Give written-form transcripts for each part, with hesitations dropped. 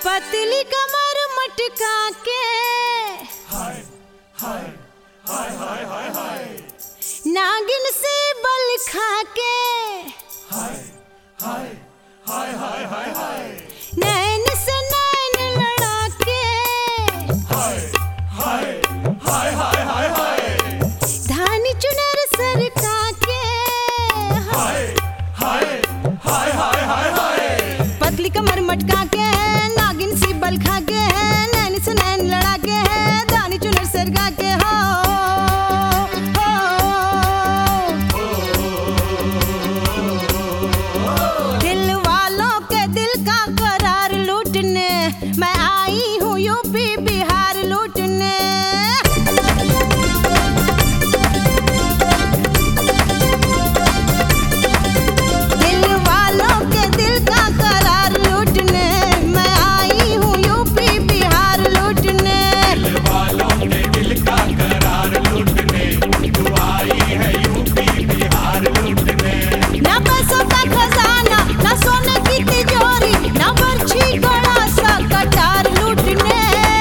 पतली कमर मटका के हाय हाय हाय हाय हाय हाय नागिन से बल खा के हाय हाय हाय हाय हाय हाय नैन से नैन लड़ा के हाय हाय हाय हाय हाय हाय धानी चुनर सरका के हाय हाय हाय हाय हाय हाय पतली कमर मटका के नागिन सी बल खा के नैन से नैन लड़ा के धानी चुनर सरका के हो दिल वालों के दिल का करार लूटने मैं आई हूँ यूपी बिहार लूटने दिल वालों के दिल का करार लूटने मैं आई हूँ यूपी बिहार लूटने दिल वालों के दिल का करार लूटने तू आई है यूपी बिहार लूटने ना पैसों का खजाना ना सोने की तिजोरी ना बर्छी घोड़ा सा कटार लूटने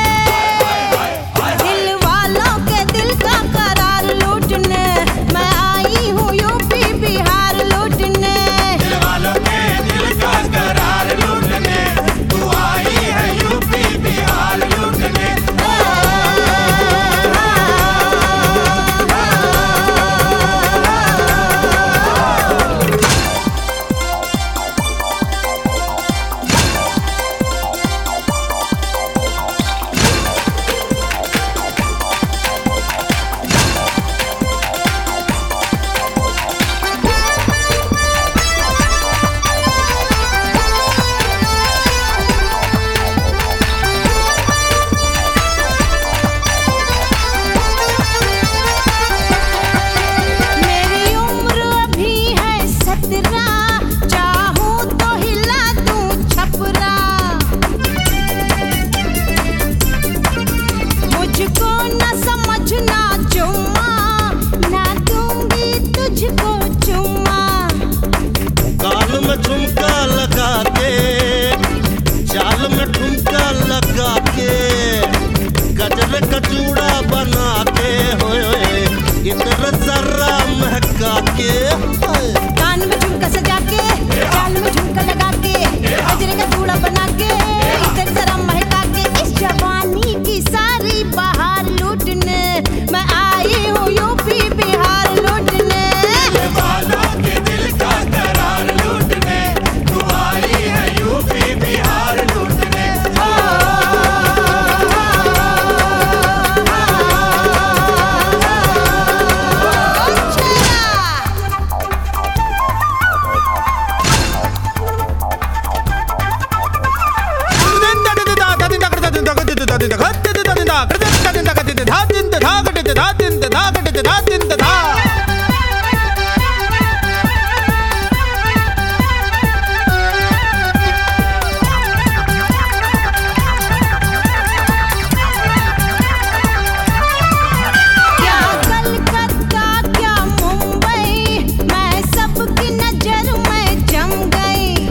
दिल वालों के दिल का करार लूटने मैं आई हूँ यूपी बिहार लूटने दिल वालों के दिल का करार लूटने तू आई है यूपी बिहार लूटने मेरी उम्र अभी है 17 चाहूं तो हिला दूं छपरा मुझको न समझना चुम्मा ना दूंगी तुझको चुम्मा गाल में झुमका लगा के जाल में ठुमका लगा के गजरे का चूड़ा बना के होए इधर जरा महका के होए। कान में झुमका सजा के गाल में झुमका लगा के गजरे का चूड़ा बना के इधर जरा महका के इस जवानी की सारी बहार लूटने मैं आई हूँ यूपी बिहार लूटने दिल वालों के दिल का करार लूटने तू आई है यूपी बिहार लूटने क्या कलकत्ता क्या मुंबई मैं सबकी नजर में जम गई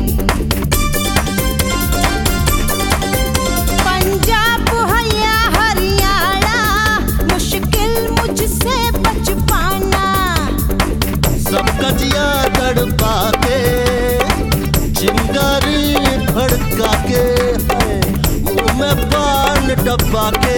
पंजाब है या हरियाणा मुश्किल मुझसे बच पाना सबका जिया तड़पा के चिंगारी भड़का के मुंह में पान डब्बा के